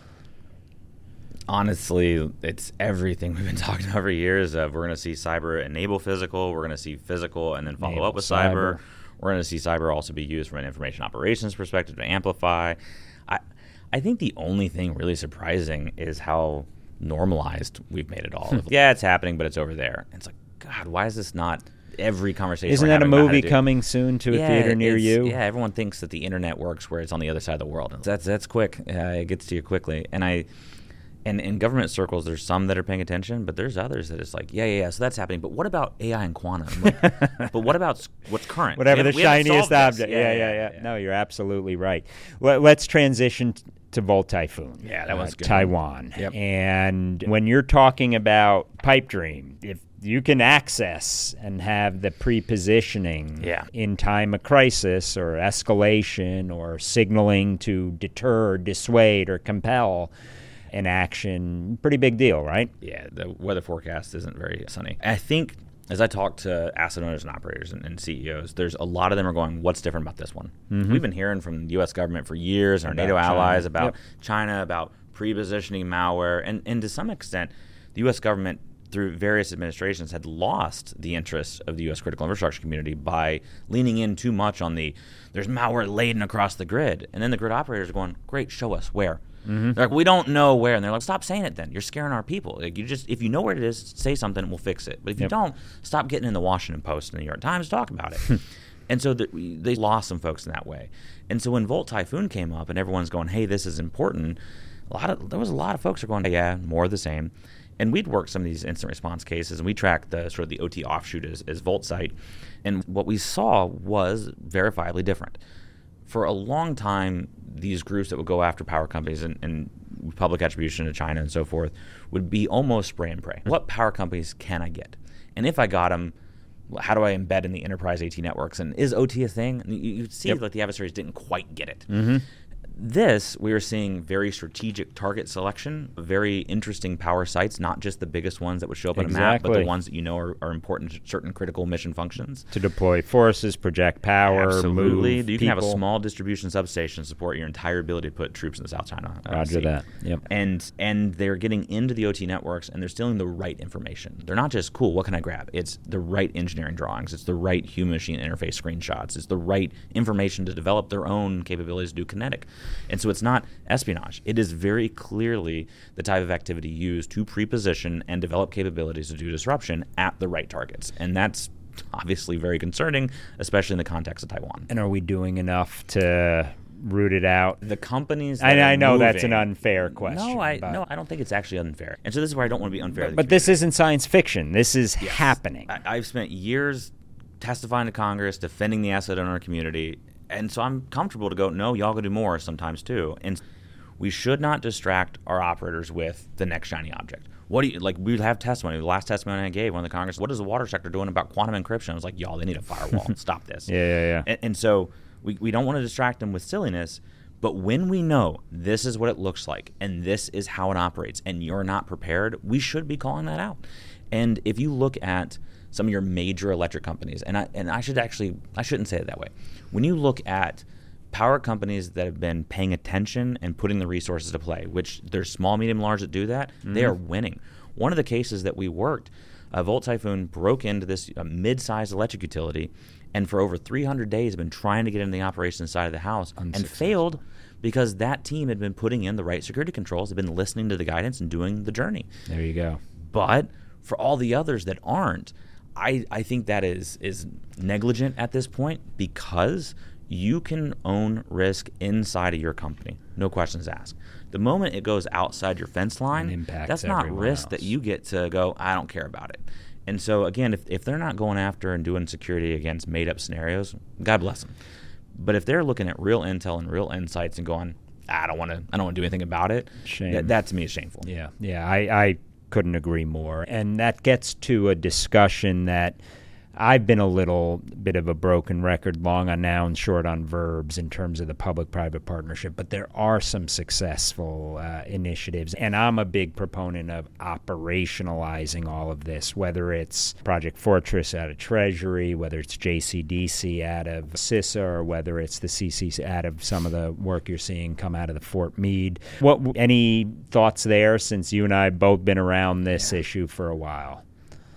honestly, it's everything we've been talking about for years. Of we're going to see cyber enable physical, we're going to see physical, and then follow Enable up with cyber. cyber. We're going to see cyber also be used from an information operations perspective to amplify. I, I think the only thing really surprising is how normalized we've made it all. Yeah, it's happening, but it's over there. And it's like, God, why is this not every conversation? Isn't we're that a having about how to movie do- coming soon to a Yeah, theater near it's- you? Yeah, everyone thinks that the internet works where it's on the other side of the world. That's that's quick. Uh, it gets to you quickly. And I, and in government circles, there's some that are paying attention, but there's others that it's like, yeah, yeah, yeah. So that's happening. But what about A I and quantum? Like, but what about s- what's current? Whatever We the haven't- we haven't shiniest solved this. object. Yeah yeah, yeah, No, you're absolutely right. Let, let's transition t- to Volt Typhoon. Yeah, that one's uh, good. Taiwan. Yep. And when you're talking about pipe dream, if you can access and have the pre-positioning Yeah. in time of crisis or escalation or signaling to deter, dissuade, or compel an action, pretty big deal, right? Yeah, the weather forecast isn't very sunny. I think as I talk to asset owners and operators and, and C E Os, there's a lot of them are going, what's different about this one? Mm-hmm. We've been hearing from the U S government for years, and our About NATO China. allies, about Yep. China, about pre-positioning malware. And, and to some extent, the U S government, through various administrations, had lost the interest of the U S critical infrastructure community by leaning in too much on the, there's malware laden across the grid. And then the grid operators are going, great, show us where. Mm-hmm. They're like, we don't know where. And they're like, stop saying it then. You're scaring our people. Like, you just, if you know where it is, say something and we'll fix it. But if you Yep. don't, stop getting in the Washington Post and the New York Times to talk about it. And so the, we- they lost some folks in that way. And so when Volt Typhoon came up and everyone's going, hey, this is important, a lot of there was a lot of folks who are going, yeah, more of the same. And we'd worked some of these instant response cases, and we tracked the sort of the O T offshoot as, as VoltSite. And what we saw was verifiably different. For a long time, these groups that would go after power companies and, and public attribution to China and so forth would be almost spray and pray. What power companies can I get? And if I got them, how do I embed in the enterprise AT networks? And is O T a thing? And you, you see Yep. like the adversaries didn't quite get it. Mm-hmm. This, we were seeing very strategic target selection, very interesting power sites, not just the biggest ones that would show up on a map, but Exactly. the ones that you know are, are important to certain critical mission functions. To deploy forces, project power, Absolutely. move You can have a people. small distribution substation support your entire ability to put troops in the South China uh, Roger Sea. that. Yep. And and they're getting into the O T networks, and they're stealing the right information. They're not just, cool, what can I grab? It's the right engineering drawings. It's the right human-machine interface screenshots. It's the right information to develop their own capabilities to do kinetic. And so it's not espionage. It is very clearly the type of activity used to pre-position and develop capabilities to do disruption at the right targets. And that's obviously very concerning, especially in the context of Taiwan. And are we doing enough to root it out? The companies that I, are I know that's an moving- unfair question. No, I but, no, I don't think it's actually unfair. And so this is where I don't want to be unfair. to the but this community. isn't science fiction. This is Yes. happening. I, I've spent years testifying to Congress, defending the asset owner community, and so I'm comfortable to go, no, y'all gotta do more sometimes too. And we should not distract our operators with the next shiny object. What do you like? We have testimony. The last testimony I gave, one of the Congress, what is the water sector doing about quantum encryption? I was like, y'all, they need a firewall. Stop this. Yeah, yeah, yeah. And, and so we, we don't want to distract them with silliness, but when we know this is what it looks like and this is how it operates and you're not prepared, we should be calling that out. And if you look at some of your major electric companies, and I and I should actually, I shouldn't say it that way. When you look at power companies that have been paying attention and putting the resources to play, which there's small, medium, large that do that, mm-hmm. they are winning. One of the cases that we worked, uh, Volt Typhoon broke into this uh, mid-sized electric utility and for over three hundred days have been trying to get into the operations side of the house and failed because that team had been putting in the right security controls, had been listening to the guidance and doing the journey. There you go. But for all the others that aren't, I, I think that is is negligent at this point, because you can own risk inside of your company, no questions asked. The moment it goes outside your fence line, that's not risk else. that you get to go, I don't care about it. And so again, if, if they're not going after and doing security against made-up scenarios, God bless them. But if they're looking at real intel and real insights and going, I don't want to, I don't want to do anything about it, Shame. That, that to me is shameful. Yeah, yeah, I, I couldn't agree more. And that gets to a discussion that I've been a little bit of a broken record, long on nouns, short on verbs in terms of the public-private partnership, but there are some successful uh, initiatives, and I'm a big proponent of operationalizing all of this, whether it's Project Fortress out of Treasury, whether it's J C D C out of CISA, or whether it's the C C C out of some of the work you're seeing come out of the Fort Meade. What any thoughts there, since you and I have both been around this yeah. issue for a while?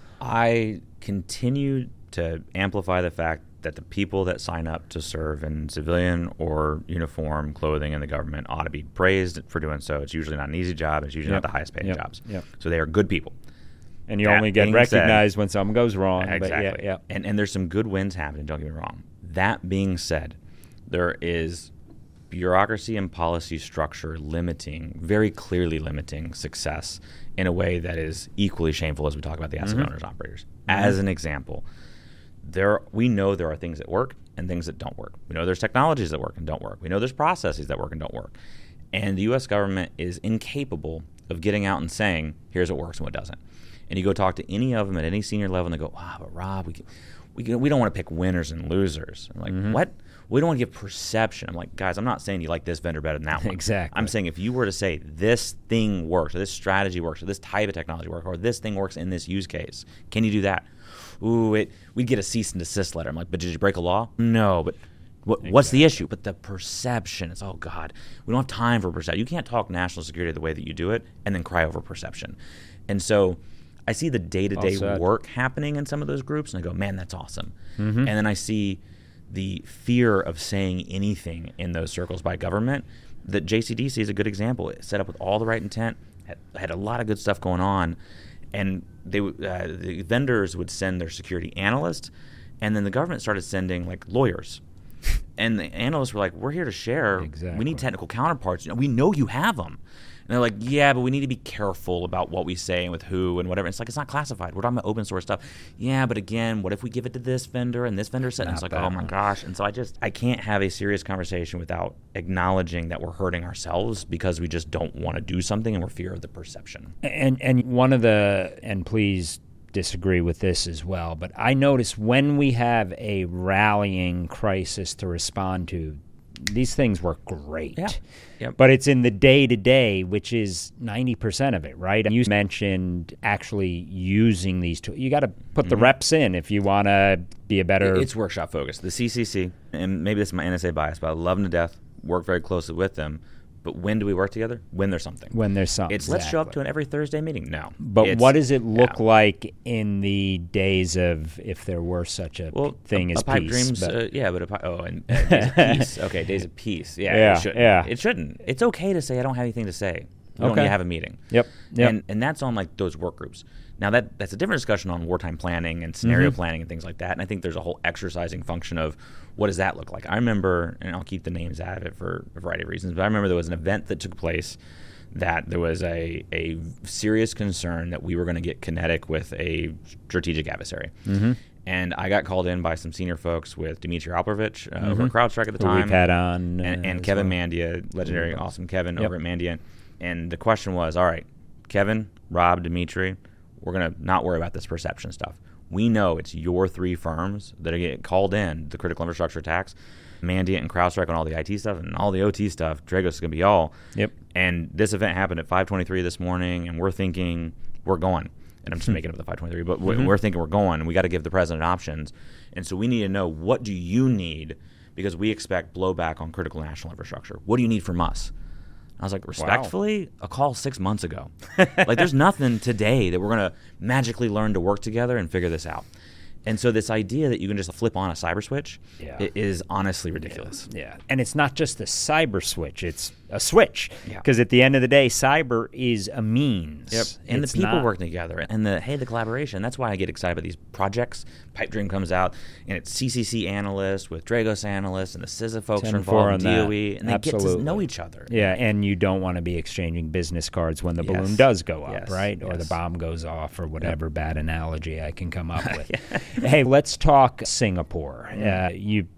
I continue to amplify the fact that the people that sign up to serve in civilian or uniform clothing in the government ought to be praised for doing so. It's usually not an easy job. It's usually yep. not the highest paid yep. jobs. Yep. So they are good people. And you that only get recognized said, when something goes wrong. Exactly. But yeah, yeah. And, and there's some good wins happening, don't get me wrong. That being said, there is bureaucracy and policy structure limiting, very clearly limiting success in a way that is equally shameful as we talk about the asset mm-hmm. owners, operators. Mm-hmm. As an example, there we know there are things that work and things that don't work. We know there's technologies that work and don't work. We know there's processes that work and don't work. And the U S government is incapable of getting out and saying, here's what works and what doesn't. And you go talk to any of them at any senior level, and they go, wow, but Rob, we can, we can, we don't want to pick winners and losers. I'm like, mm-hmm. what? We don't want to give perception. I'm like, guys, I'm not saying you like this vendor better than that one. Exactly. I'm saying if you were to say this thing works, or this strategy works, or this type of technology works, or this thing works in this use case, can you do that? Ooh, it, we'd get a cease and desist letter. I'm like, but did you break a law? No, but what, exactly. what's the issue? But the perception is, oh, God, we don't have time for perception. You can't talk national security the way that you do it and then cry over perception. And so I see the day-to-day well work happening in some of those groups, and I go, man, that's awesome. Mm-hmm. And then I see the fear of saying anything in those circles by government. That J C D C is a good example. It set up with all the right intent, had, had a lot of good stuff going on, and they uh, the vendors would send their security analysts, and then the government started sending like lawyers. And the analysts were like, we're here to share. Exactly. We need technical counterparts. You know, we know you have them. And they're like, yeah, but we need to be careful about what we say and with who and whatever. It's like, it's not classified. We're talking about open source stuff. Yeah, but again, what if we give it to this vendor and this vendor said? And it's like, oh my gosh. And so I just, I can't have a serious conversation without acknowledging that we're hurting ourselves because we just don't want to do something and we're fear of the perception. And and one of the, and please disagree with this as well, but I notice when we have a rallying crisis to respond to, these things work great. Yeah. Yep. But it's in the day-to-day, which is ninety percent of it, right? You mentioned actually using these tools. You got to put mm-hmm. the reps in if you want to be a better... It's workshop focused. The C C C, and maybe this is my N S A bias, but I love them to death, work very closely with them. But when do we work together? When there's something. When there's something. It's let's show up to an every Thursday meeting. No. But it's, what does it look yeah. like in the days of, if there were such a well, thing a, as a pipe peace? Dreams, but, uh, yeah, but a pipe, oh, and uh, days of peace. Okay, days of peace. Yeah, yeah, it shouldn't. yeah. It shouldn't. It's okay to say I don't have anything to say. We okay. don't need to have a meeting. Yep. Yep. And and that's on like those work groups. Now that that's a different discussion on wartime planning and scenario mm-hmm. planning and things like that. And I think there's a whole exercising function of what does that look like. I remember, and I'll keep the names out of it for a variety of reasons, but I remember there was an event that took place that there was a, a serious concern that we were going to get kinetic with a strategic adversary. Mm-hmm. And I got called in by some senior folks with Dmitry Alperovich uh, mm-hmm. over at CrowdStrike at the Who time. we've had on. Uh, and and Kevin well. Mandia, legendary, mm-hmm. awesome Kevin yep. over at Mandia. And the question was, all right, Kevin, Rob, Dmitry, we're going to not worry about this perception stuff. We know it's your three firms that are getting called in, the critical infrastructure attacks, Mandiant and CrowdStrike on all the I T stuff and all the O T stuff. Dragos is going to be all. Yep. And this event happened at five twenty-three this morning, and we're thinking we're going. And I'm just making up the five twenty-three, but mm-hmm. we're thinking we're going, and we got to give the president options. And so we need to know, what do you need? Because we expect blowback on critical national infrastructure. What do you need from us? I was like, respectfully, wow. a call six months ago. Like, there's nothing today that we're going to magically learn to work together and figure this out. And so this idea that you can just flip on a cyber switch Yeah. i- is honestly ridiculous. Yeah. And it's not just a cyber switch, it's a switch. Yeah. Because at the end of the day, cyber is a means. Yep. And It's the people not- working together and the, hey, the collaboration. That's why I get excited about these projects. Pipe Dream comes out and it's C C C analysts with Dragos analysts and the C I S A folks are ten four involved in on that. D O E. And they Absolutely. get to know each other. Yeah, and you don't want to be exchanging business cards when the Yes. balloon does go up, Yes. right? Or the Yes. bomb goes off, or whatever bad analogy I can come up with. Hey, let's talk Singapore. Uh, you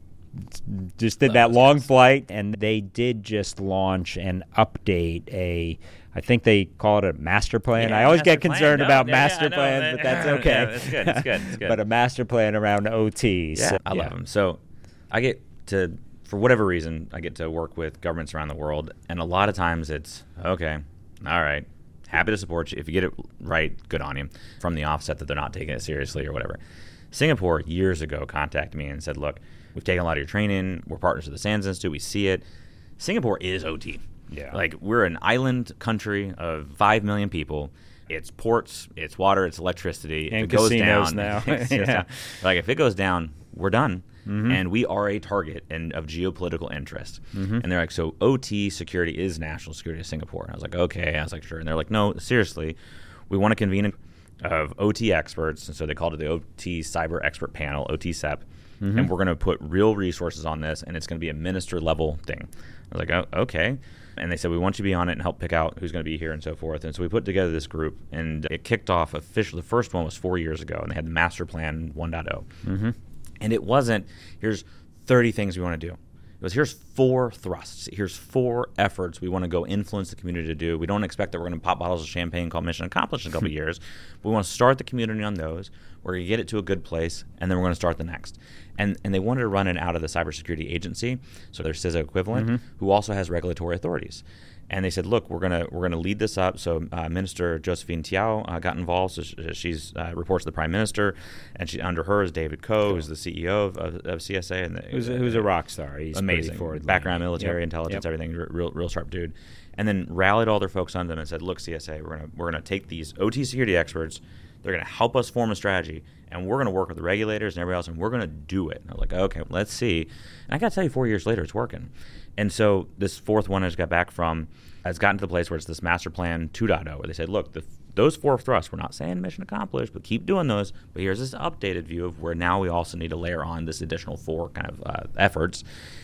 just did that long flight, and they did just launch and update a, I think they call it a master plan. Yeah, I always master get plan. concerned No, about yeah, master yeah, I know. plans, but that's okay. Yeah, that's good. It's good. It's good. But a master plan around O T. Yeah, So- I love them. So I get to, for whatever reason, I get to work with governments around the world, and a lot of times it's, okay, all right, happy to support you. If you get it right, good on you, from the offset that they're not taking it seriously or whatever. Singapore, years ago, contacted me and said, look, we've taken a lot of your training. We're partners with the SANS Institute. We see it. Singapore is O T. Yeah. Like, we're an island country of five million people. It's ports, it's water, it's electricity. If And it goes casinos down, now. it's Yeah. down. Like, if it goes down, we're done. Mm-hmm. And we are a target and of geopolitical interest. Mm-hmm. And they're like, so O T security is national security of Singapore. And I was like, okay. I was like, sure. And they're like, no, seriously, we want to convene a of O T experts. And so they called it the O T Cyber Expert Panel, O T C E P. Mm-hmm. And we're going to put real resources on this, and it's going to be a minister level thing. I was like, oh, okay. And they said, we want you to be on it and help pick out who's going to be here and so forth. And so we put together this group, and it kicked off officially. The first one was four years ago, and they had the Master Plan one point oh. Mm-hmm. And it wasn't, here's thirty things we want to do. It was, here's four thrusts. Here's four efforts we want to go influence the community to do. We don't expect that we're going to pop bottles of champagne called Mission Accomplished in a couple of years. But we want to start the community on those. We're going to get it to a good place, and then we're going to start the next. And and they wanted to run it out of the Cybersecurity Agency, so their C I S A equivalent, mm-hmm. who also has regulatory authorities. And they said, look, we're gonna we're gonna lead this up. So uh, Minister Josephine Tiao uh, got involved. So she she's, uh, reports to the Prime Minister, and she under her is David Koh, who's the C E O of, of, of C S A, and the, Who's a, who's a rock star. He's amazing, background, military yep. intelligence, yep. everything, real real sharp dude. And then rallied all their folks under them and said, look, C S A, we're gonna we're gonna take these O T security experts. They're gonna help us form a strategy, and we're gonna work with the regulators and everybody else, and we're gonna do it. And I was like, okay, let's see. And I gotta tell you, four years later, it's working. And so this fourth one I just got back from has gotten to the place where it's this master plan two point oh, where they said, look, the, those four thrusts, we're not saying mission accomplished, but keep doing those. But here's this updated view of where now we also need to layer on this additional four kind of uh, efforts.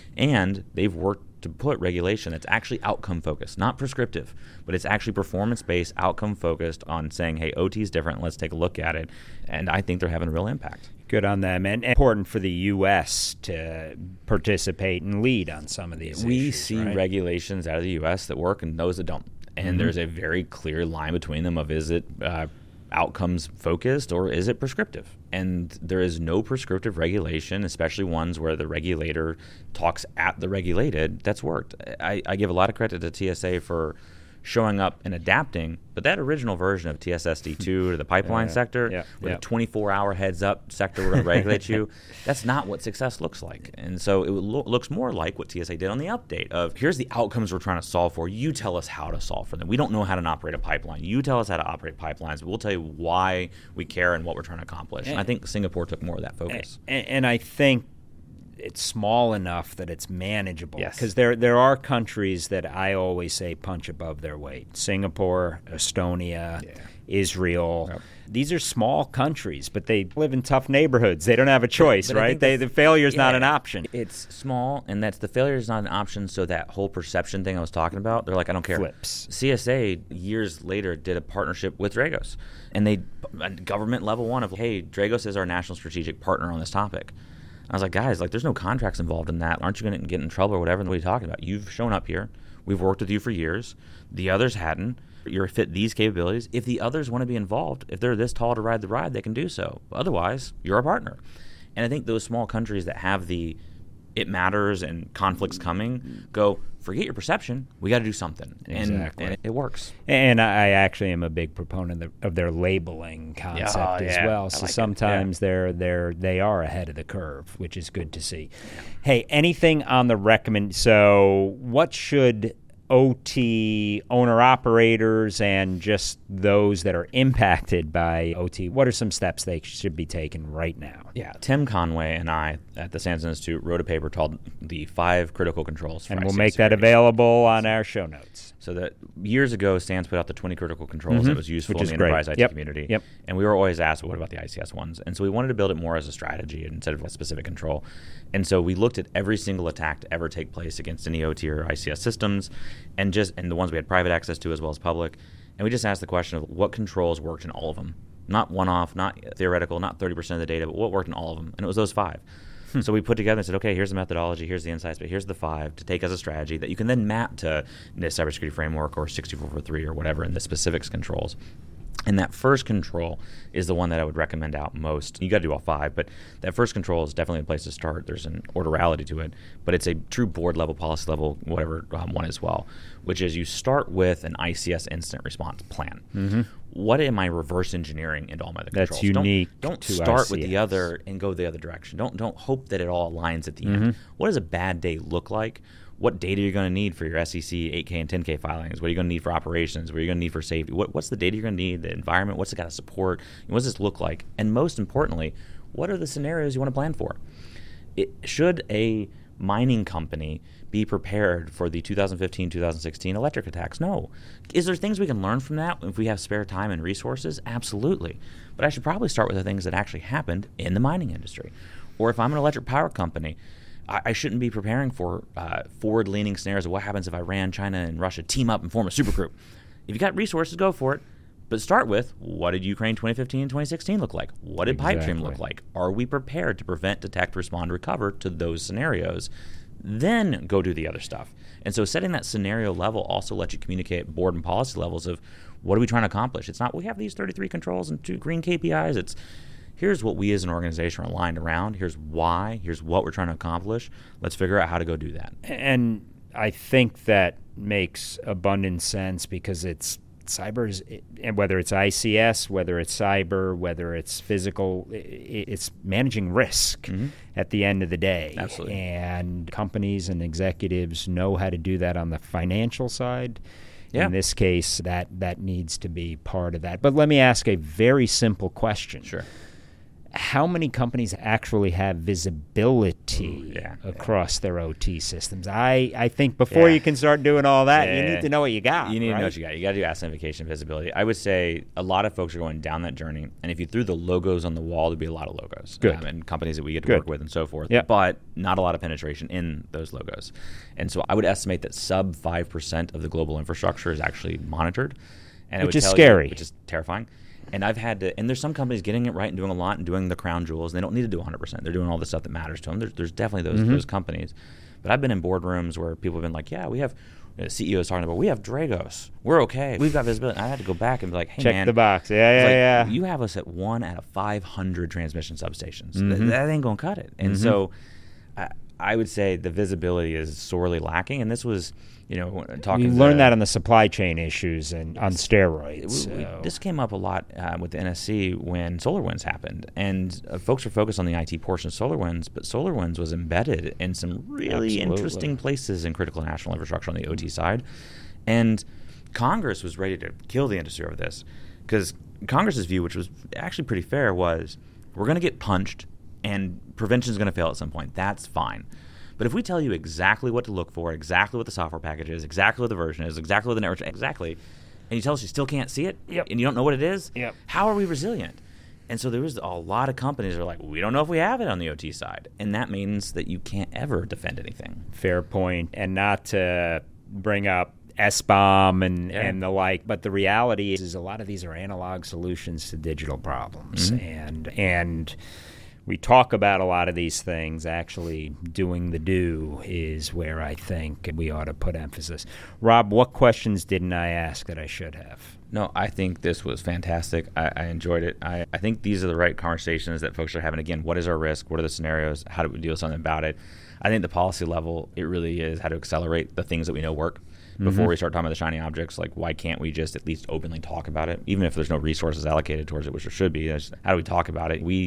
And they've worked to put regulation that's actually outcome focused, not prescriptive, but it's actually performance based, outcome focused on saying, hey, O T is different. Let's take a look at it. And I think they're having a real impact. Good on them. And important for the U S to participate and lead on some of these we issues, see right? regulations out of the U S that work and those that don't. And mm-hmm. there's a very clear line between them of is it uh, outcomes focused or is it prescriptive? And there is no prescriptive regulation, especially ones where the regulator talks at the regulated, that's worked. I, I give a lot of credit to T S A for showing up and adapting, but that original version of T S S D two to the pipeline yeah, sector, yeah, with yeah. a twenty-four hour heads up sector, we're going to regulate you, that's not what success looks like. And so it lo- looks more like what T S A did on the update of, here's the outcomes we're trying to solve for. You tell us how to solve for them. We don't know how to operate a pipeline. You tell us how to operate pipelines. We'll tell you why we care and what we're trying to accomplish. And, and I think Singapore took more of that focus. And, and I think it's small enough that it's manageable. Yes. Because there there are countries that I always say punch above their weight. Singapore, Estonia, Yeah. Israel. Yep. These are small countries, but they live in tough neighborhoods. They don't have a choice, But I right? think They the- the failure is yeah, not an option. It's small, and that's the failure is not an option. So that whole perception thing I was talking about, they're like, I don't care. Flips. C S A years later did a partnership with Dragos, and they government level one of, hey, Dragos is our national strategic partner on this topic. I was like, guys, like, there's no contracts involved in that. Aren't you going to get in trouble or whatever? What are you talking about? You've shown up here. We've worked with you for years. The others hadn't. You're fit these capabilities. If the others want to be involved, if they're this tall to ride the ride, they can do so. Otherwise, you're a partner. And I think those small countries that have the it matters and conflicts coming go, forget your perception. We got to do something. Exactly. And, and it works. And I actually am a big proponent of, the, of their labeling concept Oh, as yeah. well. I So like it. sometimes they're they're they are ahead of the curve, which is good to see. Hey, anything on the recommend? So, what should O T owner-operators and just those that are impacted by O T, what are some steps they should be taking right now? Yeah, Tim Conway and I at the SANS Institute wrote a paper called The Five Critical Controls for And I C S we'll make that Security. available on our show notes. So that years ago, SANS put out the twenty critical controls Mm-hmm. that was useful Which in is the great. enterprise I T Yep. community. Yep. And we were always asked, well, what about the I C S ones? And so we wanted to build it more as a strategy instead of a specific control. And so we looked at every single attack to ever take place against any O T or I C S systems, and just and the ones we had private access to as well as public. And we just asked the question of what controls worked in all of them. Not one-off, not theoretical, not thirty percent of the data, but what worked in all of them. And it was those five. Hmm. So we put together and said, okay, here's the methodology, here's the insights, but here's the five to take as a strategy that you can then map to NIST Cybersecurity Framework or sixty-four forty-three or whatever in the specifics controls. And that first control is the one that I would recommend out most. You got to do all five, but that first control is definitely a place to start. There's an orderality to it, but it's a true board level, policy level, whatever um, one as well, which is you start with an I C S incident response plan. Mm-hmm. What am I reverse engineering into all my other That's controls? unique Don't, don't to start I C S. with the other and go the other direction. Don't don't hope that it all aligns at the Mm-hmm. end. What does a bad day look like? What data you're going to need for your S E C eight K and ten K filings? What are you going to need for operations? What are you going to need for safety? What, what's the data you're going to need? The environment? What's it got to support? What does this look like? And most importantly, what are the scenarios you want to plan for? It, should a mining company be prepared for the two thousand fifteen, two thousand sixteen electric attacks? No. Is there things we can learn from that if we have spare time and resources? Absolutely. But I should probably start with the things that actually happened in the mining industry. Or if I'm an electric power company, I shouldn't be preparing for uh, forward-leaning scenarios of what happens if Iran, China, and Russia team up and form a supergroup. If you got resources, go for it. But start with, what did Ukraine twenty fifteen and twenty sixteen look like? What did Exactly. Pipestream look like? Are we prepared to prevent, detect, respond, recover to those scenarios? Then go do the other stuff. And so setting that scenario level also lets you communicate at board and policy levels of what are we trying to accomplish? It's not, we have these thirty-three controls and two green K P Is. It's, here's what we as an organization are aligned around. Here's why. Here's what we're trying to accomplish. Let's figure out how to go do that. And I think that makes abundant sense because it's cyber's, and whether it's I C S, whether it's cyber, whether it's physical, it's managing risk mm-hmm. at the end of the day. Absolutely. And companies and executives know how to do that on the financial side. Yeah. In this case, that, that needs to be part of that. But let me ask a very simple question. Sure. How many companies actually have visibility Ooh, yeah, across yeah. their O T systems? I, I think before yeah. you can start doing all that, yeah. you need to know what you got. You need right? to know what you got. You got to do asset identification, visibility. I would say a lot of folks are going down that journey, and if you threw the logos on the wall, there'd be a lot of logos. Good. Um, and companies that we get to Good. work with and so forth. Yep. But not a lot of penetration in those logos. And so I would estimate that sub five percent of the global infrastructure is actually monitored. And it Which would is tell scary. You, which is terrifying. And I've had to, and there's some companies getting it right and doing a lot and doing the crown jewels. And they don't need to do one hundred percent. They're doing all the stuff that matters to them. There's, there's definitely those Mm-hmm. those companies. But I've been in boardrooms where people have been like, yeah, we have, uh, C E Os talking about, we have Dragos. We're okay. We've got visibility. And I had to go back and be like, hey, Check man. the box. Yeah, it's yeah, like, yeah. You have us at one out of five hundred transmission substations. Mm-hmm. Th- that ain't going to cut it. And Mm-hmm. so I, I would say the visibility is sorely lacking. And this was, you know, talking You to learned the, that on the supply chain issues and on steroids. we- So. we- this came up a lot uh, with the N S C when SolarWinds happened, and uh, folks were focused on the I T portion of SolarWinds, but SolarWinds was embedded in some really Absolutely. interesting places in critical national infrastructure on the O T side, and Congress was ready to kill the industry over this because Congress's view, which was actually pretty fair, was we're going to get punched and prevention is going to fail at some point. That's fine. But if we tell you exactly what to look for, exactly what the software package is, exactly what the version is, exactly what the network, exactly, and you tell us you still can't see it, Yep. and you don't know what it is, Yep. how are we resilient? And so there was a lot of companies that are like, we don't know if we have it on the O T side. And that means that you can't ever defend anything. Fair point. And not to bring up S BOM and, Yeah. and the like, but the reality is, is a lot of these are analog solutions to digital problems. Mm-hmm. And and we talk about a lot of these things. Actually doing the do is where I think we ought to put emphasis. Rob, what questions didn't I ask that I should have? No, I think this was fantastic. I, I enjoyed it. I, I think these are the right conversations that folks are having. Again, what is our risk? What are the scenarios? How do we do something about it? I think the policy level, it really is how to accelerate the things that we know work before Mm-hmm. we start talking about the shiny objects. Like, why can't we just at least openly talk about it? Even if there's no resources allocated towards it, which there should be. Just, how do we talk about it? We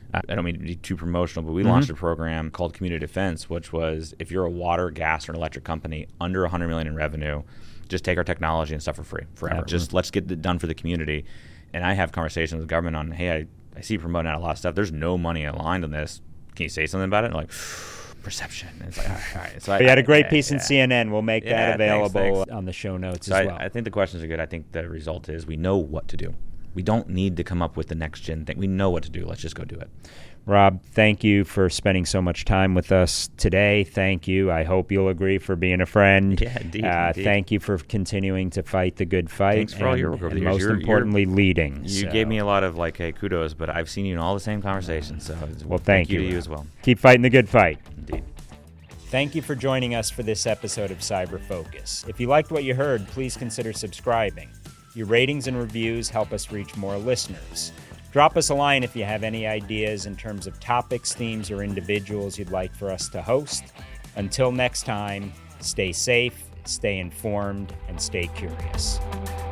I don't mean to be too promotional, but we mm-hmm. launched a program called Community Defense, which was if you're a water, gas, or an electric company under one hundred million dollars in revenue, just take our technology and stuff for free forever. Yeah. Just let's get it done for the community. And I have conversations with the government on, hey, I, I see you promoting out a lot of stuff. There's no money aligned on this. Can you say something about it? And like, perception. And it's like, all right, all right. So I, we had a great I, piece yeah, in C N N. We'll make yeah, that available thanks, thanks. on the show notes so as I, well. I think the questions are good. I think the result is we know what to do. We don't need to come up with the next gen thing. We know what to do. Let's just go do it. Rob, thank you for spending so much time with us today. Thank you. I hope you'll agree for being a friend. Yeah, indeed. Uh, indeed. Thank you for continuing to fight the good fight. Thanks for and, all your work over the and years. most You're, importantly, you're, leading. You so. gave me a lot of like, hey, kudos, but I've seen you in all the same conversations. So well, thank, thank you, you to Rob. you as well. Keep fighting the good fight. Indeed. Thank you for joining us for this episode of Cyber Focus. If you liked what you heard, please consider subscribing. Your ratings and reviews help us reach more listeners. Drop us a line if you have any ideas in terms of topics, themes, or individuals you'd like for us to host. Until next time, stay safe, stay informed, and stay curious.